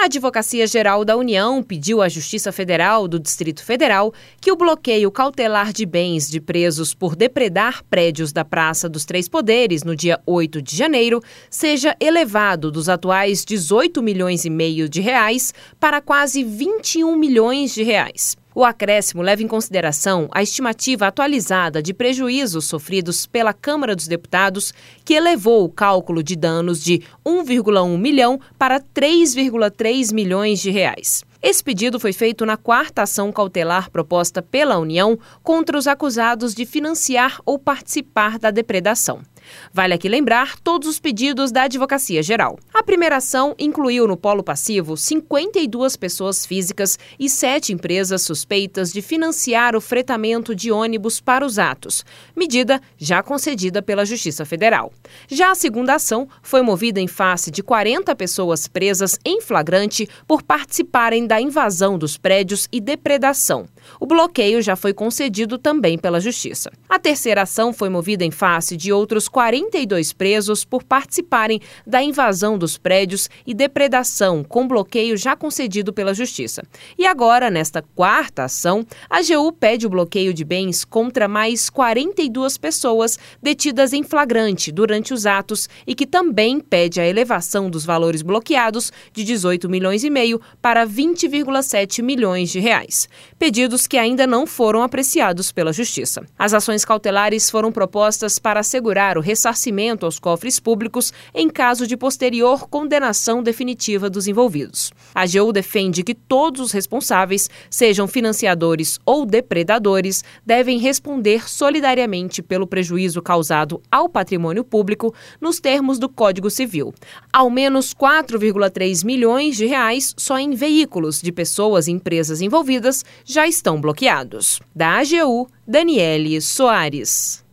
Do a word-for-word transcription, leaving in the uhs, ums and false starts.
Advocacia Geral da União pediu à Justiça Federal do Distrito Federal que o bloqueio cautelar de bens de presos por depredar prédios da Praça dos Três Poderes no dia oito de janeiro seja elevado dos atuais dezoito milhões e meio de reais para quase vinte e um milhões de reais. O acréscimo leva em consideração a estimativa atualizada de prejuízos sofridos pela Câmara dos Deputados, que elevou o cálculo de danos de um vírgula um milhão para três vírgula três milhões de reais. Esse pedido foi feito na quarta ação cautelar proposta pela União contra os acusados de financiar ou participar da depredação. Vale aqui lembrar todos os pedidos da Advocacia Geral. A primeira ação incluiu no polo passivo cinquenta e duas pessoas físicas e sete empresas suspeitas de financiar o fretamento de ônibus para os atos, medida já concedida pela Justiça Federal. Já a segunda ação foi movida em face de quarenta pessoas presas em flagrante por participarem da invasão dos prédios e depredação. O bloqueio já foi concedido também pela Justiça. A terceira ação foi movida em face de outros quarenta e dois presos por participarem da invasão dos prédios e depredação, com bloqueio já concedido pela Justiça. E agora, nesta quarta ação, a AGU pede o bloqueio de bens contra mais quarenta e duas pessoas detidas em flagrante durante os atos e que também pede a elevação dos valores bloqueados de dezoito milhões e meio para vinte vírgula sete milhões de reais. Pedidos que ainda não foram apreciados pela Justiça. As ações cautelares foram propostas para assegurar o ressarcimento aos cofres públicos em caso de posterior condenação definitiva dos envolvidos. A AGU defende que todos os responsáveis, sejam financiadores ou depredadores, devem responder solidariamente pelo prejuízo causado ao patrimônio público nos termos do Código Civil. Ao menos quatro vírgula três milhões de reais só em veículos de pessoas e empresas envolvidas já estão bloqueados. Da AGU, Daniele Soares.